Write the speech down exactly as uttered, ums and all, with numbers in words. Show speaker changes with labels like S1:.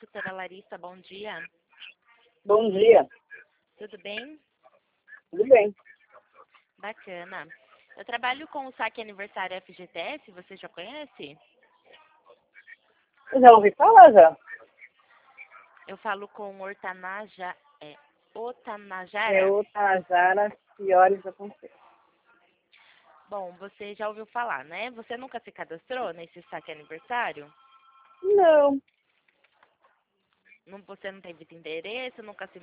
S1: doutora Larissa, bom dia.
S2: Bom dia.
S1: Tudo bem?
S2: Tudo bem.
S1: Bacana. Eu trabalho com o saque aniversário F G T S, você já conhece?
S2: Eu já ouvi falar já.
S1: Eu falo com Ortanaja, é,
S2: É
S1: Otanajara.
S2: o Tajara Piores da Conselho.
S1: Bom, você já ouviu falar, né? Você nunca se cadastrou nesse saque aniversário?
S2: Não,
S1: Não, você não teve endereço, nunca se